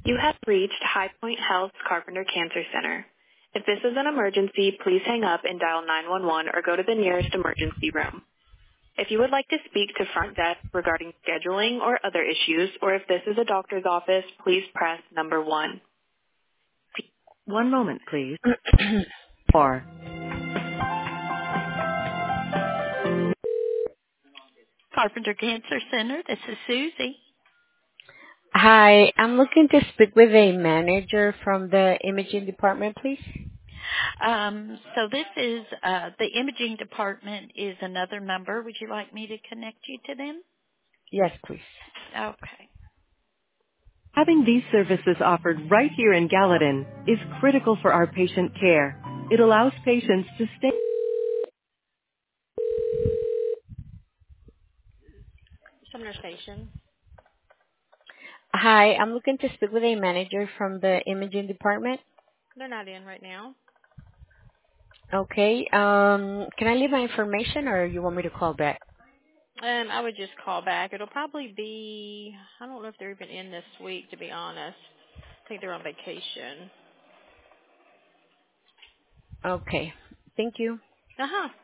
You have reached High Point Health Carpenter Cancer Center. If this is an emergency, please hang up and dial 911 or go to the nearest emergency room. If you would like to speak to front desk regarding scheduling or other issues, or if this is a doctor's office, please press number 1. One moment, please. Or Carpenter Cancer Center, this is Susie. Hi, I'm looking to speak with a manager from the imaging department, please. So this is, the imaging department is another number. Would you like me to connect you to them? Yes, please. Okay. Having these services offered right here in Gallatin is critical for our patient care. It allows patients to stay. Sumner Station. Hi, I'm looking to speak with a manager from the imaging department. They're not in right now. Okay. Can I leave my information or you want me to call back? I would just call back. It'll probably be, I don't know if they're even in this week, to be honest. I think they're on vacation. Okay. Thank you. Uh-huh.